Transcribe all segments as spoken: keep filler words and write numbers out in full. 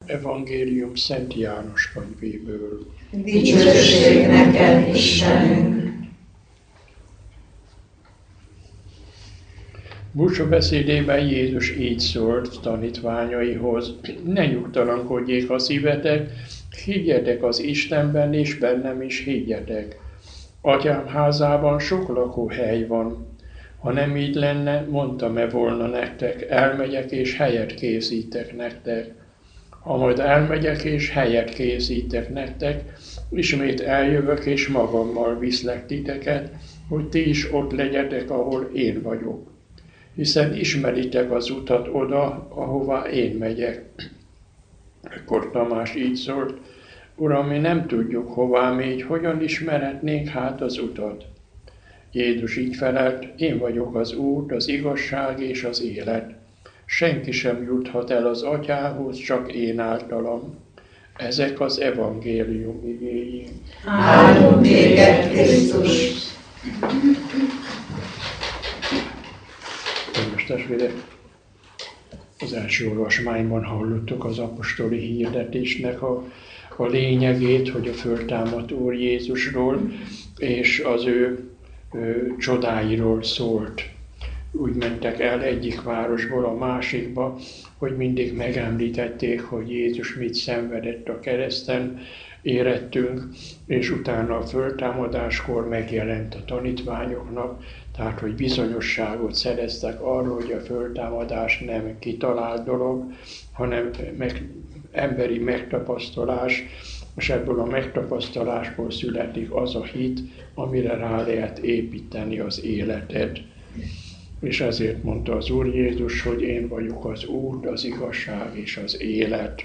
Evangélium Szent János könyvéből. Dicsőség neked, Istenünk! Búcsú beszédében Jézus így szólt tanítványaihoz: ne nyugtalankodjék a szívetek, higgyetek az Istenben, és bennem is higgyetek. Atyám házában sok lakóhely van. Ha nem így lenne, mondtam-e volna nektek, elmegyek és helyet készítek nektek. Ha majd elmegyek és helyet készítek nektek, ismét eljövök és magammal viszlek titeket, hogy ti is ott legyetek, ahol én vagyok. Hiszen ismeritek az utat oda, ahová én megyek. Ekkor Tamás így szólt: Uram, mi nem tudjuk, hová mégy, hogyan ismerhetnénk hát az utat? Jézus így felelt: én vagyok az út, az igazság és az élet. Senki sem juthat el az Atyához, csak én általam. Ezek az evangélium igéi. Áldunk téged, Krisztus! Kedves testvérek, az első olvasmányban hallottuk az apostoli hirdetésnek a, a lényegét, hogy a föltámadt Úr Jézusról és az ő, ő csodáiról szólt. Úgy mentek el egyik városból a másikba, hogy mindig megemlítették, hogy Jézus mit szenvedett a kereszten, érettünk, és utána a föltámadáskor megjelent a tanítványoknak, tehát hogy bizonyosságot szereztek arról, hogy a föltámadás nem kitalált dolog, hanem meg, emberi megtapasztalás, és ebből a megtapasztalásból születik az a hit, amire rá lehet építeni az életed. És ezért mondta az Úr Jézus, hogy én vagyok az út, az igazság és az élet.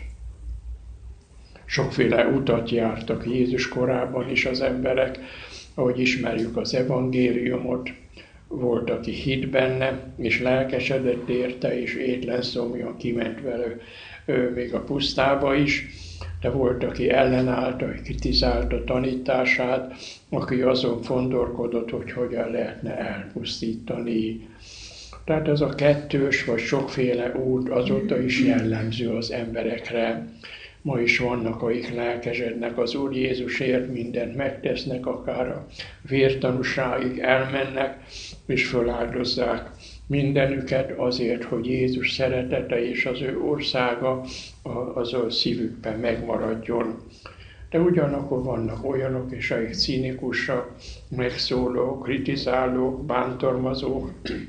Sokféle utat jártak Jézus korában is az emberek, ahogy ismerjük az evangéliumot. Volt, aki hitt benne, és lelkesedett érte, és étlen szomjan kiment vele ő, még a pusztába is, de volt, aki ellenállta, kritizálta tanítását, aki azon fondorkodott, hogy hogyan lehetne elpusztítani. Tehát ez a kettős vagy sokféle út azóta is jellemző az emberekre. Ma is vannak, akik lelkesednek az Úr Jézusért, mindent megtesznek, akár a vértanúságig elmennek, és föláldozzák mindenüket azért, hogy Jézus szeretete és az ő országa az a szívükben megmaradjon. De ugyanakkor vannak olyanok is, akik cinikusak, megszólók, kritizálók, bántalmazók,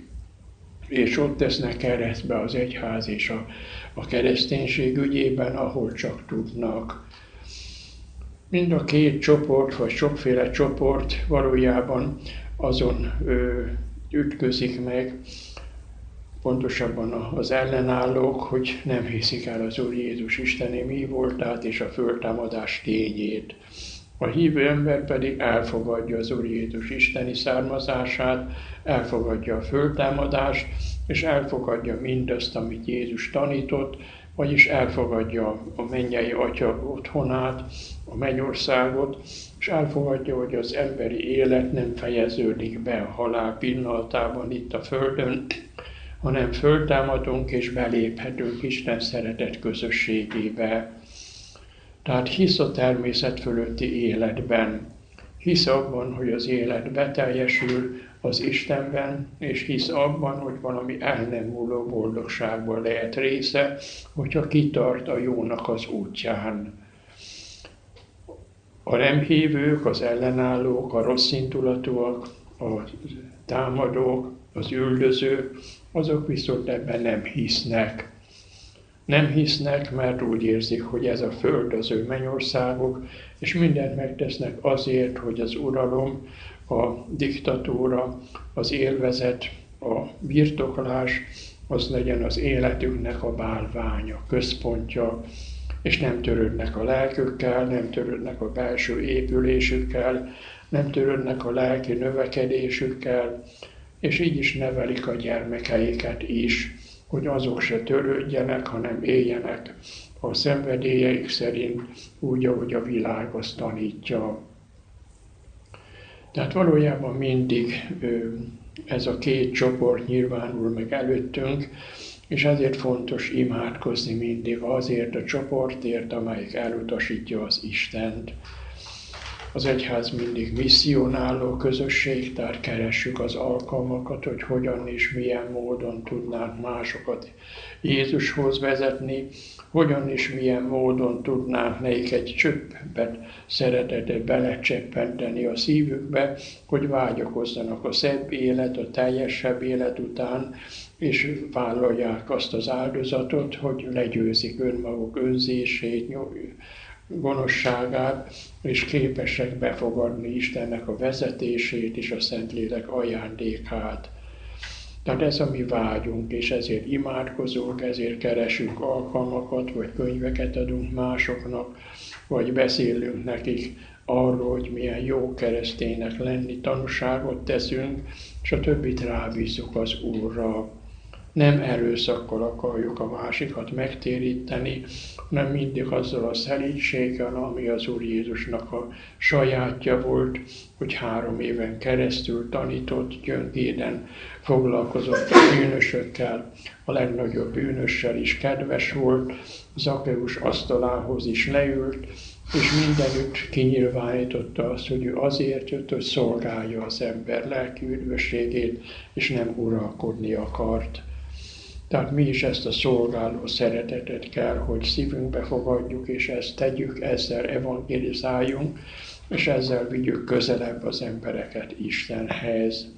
és ott tesznek keresztbe az egyház és a, a kereszténység ügyében, ahol csak tudnak. Mind a két csoport, vagy sokféle csoport valójában azon ö, ütközik meg, pontosabban az ellenállók, hogy nem hiszik el az Úr Jézus isteni mi voltát és a föltámadás tényét. A hívő ember pedig elfogadja az Úr Jézus isteni származását, elfogadja a föltámadást, és elfogadja mindazt, amit Jézus tanított, vagyis elfogadja a mennyei Atya otthonát, a mennyországot, és elfogadja, hogy az emberi élet nem fejeződik be a halál pillanatában itt a földön, hanem föltámadunk és beléphetünk Isten szeretet közösségébe. Tehát hisz a természet fölötti életben, hisz abban, hogy az élet beteljesül az Istenben, és hisz abban, hogy valami el nem múló boldogságban lehet része, hogyha kitart a jónak az útján. A nem hívők, az ellenállók, a rosszindulatúak, a támadók, az üldözők, azok viszont ebben nem hisznek. Nem hisznek, mert úgy érzik, hogy ez a föld az ő mennyországuk, és mindent megtesznek azért, hogy az uralom, a diktatúra, az élvezet, a birtoklás, az legyen az életüknek a bálványa, központja, és nem törődnek a lelkükkel, nem törődnek a belső épülésükkel, nem törődnek a lelki növekedésükkel, és így is nevelik a gyermekeiket is, hogy azok se törődjenek, hanem éljenek a szenvedélyeik szerint úgy, ahogy a világ azt tanítja. Tehát valójában mindig ez a két csoport nyilvánul meg előttünk, És ezért fontos imádkozni mindig azért a csoportért, amelyik elutasítja az Istent. Az egyház mindig misszionáló közösség, tehát keressük az alkalmakat, hogy hogyan és milyen módon tudnánk másokat Jézushoz vezetni, hogyan és milyen módon tudnánk nekik egy csöppet szeretetet belecseppenteni a szívükbe, hogy vágyakozzanak a szebb élet, a teljesebb élet után, és vállalják azt az áldozatot, hogy legyőzik önmaguk önzését, gonoszságát, és képesek befogadni Istennek a vezetését és a Szentlélek ajándékát. Tehát ez a mi vágyunk, és ezért imádkozunk, ezért keresünk alkalmakat, vagy könyveket adunk másoknak, vagy beszélünk nekik arról, hogy milyen jó kereszténynek lenni, tanúságot teszünk, és a többit rábízzuk az Úrra. Nem erőszakkal akarjuk a másikat megtéríteni, hanem mindig azzal a szelídséggel, ami az Úr Jézusnak a sajátja volt, hogy három éven keresztül tanított, gyöngéden foglalkozott a bűnösökkel, a legnagyobb bűnössel is kedves volt, Zakkeus asztalához is leült, és mindenütt kinyilvánította azt, hogy ő azért jött, hogy szolgálja az ember lelki üdvösségét, és nem uralkodni akart. Tehát mi is ezt a szolgáló szeretetet kell, hogy szívünkbe fogadjuk, és ezt tegyük, ezzel evangelizáljunk, és ezzel vigyük közelebb az embereket Istenhez.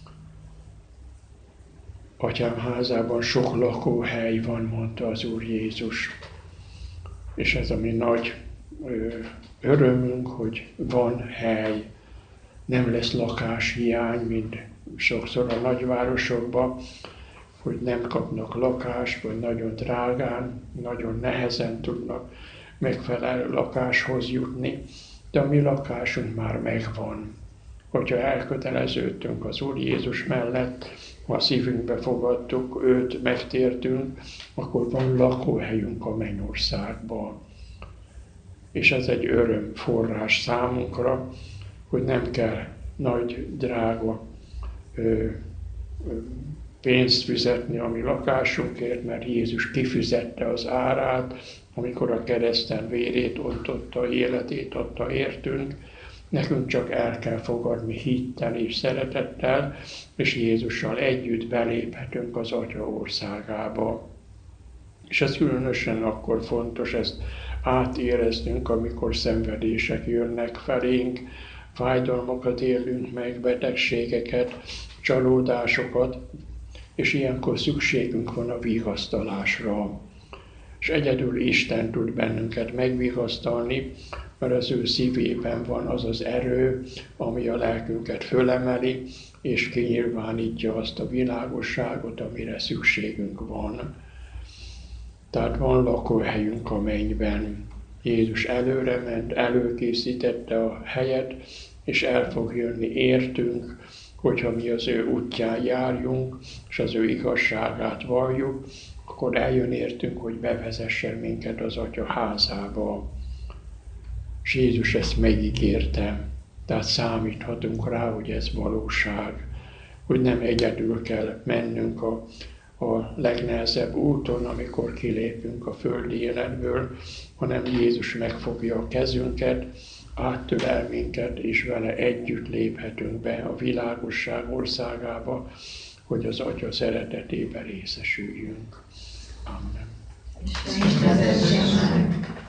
Atyám házában sok lakóhely van, mondta az Úr Jézus. És ez a mi nagy örömünk, hogy van hely, nem lesz lakáshiány, mint sokszor a nagyvárosokban, hogy nem kapnak lakást, vagy nagyon drágán, nagyon nehezen tudnak megfelelő lakáshoz jutni, de a mi lakásunk már megvan. Hogyha elköteleződtünk az Úr Jézus mellett, ha a szívünkbe fogadtuk, őt megtértünk, akkor van lakóhelyünk a mennyországban. És ez egy örömforrás számunkra, hogy nem kell nagy, drága ö, ö, pénzt fizetni a mi lakásunkért, mert Jézus kifizette az árát, amikor a kereszten vérét ontotta, életét adta értünk. Nekünk csak el kell fogadni hittel és szeretettel, és Jézussal együtt beléphetünk az Atya országába. És ez különösen akkor fontos, ezt átéreznünk, amikor szenvedések jönnek felénk, fájdalmakat élünk meg, betegségeket, csalódásokat, és ilyenkor szükségünk van a vigasztalásra. És egyedül Isten tud bennünket megvigasztalni, mert az ő szívében van az az erő, ami a lelkünket fölemeli, és kinyilvánítja azt a világosságot, amire szükségünk van. Tehát van lakóhelyünk a mennyben. Jézus előre ment, előkészítette a helyet, és el fog jönni értünk, hogyha mi az ő útján járjunk, és az ő igazságát valljuk, akkor eljön értünk, hogy bevezessen minket az Atya házába. És Jézus ezt megígérte, tehát számíthatunk rá, hogy ez valóság, hogy nem egyedül kell mennünk a, a legnehezebb úton, amikor kilépünk a földi életből, hanem Jézus megfogja a kezünket, áttölel minket, és vele együtt léphetünk be a világosság országába, hogy az Atya szeretetében részesüljünk. Amen. Isten vezesse meg.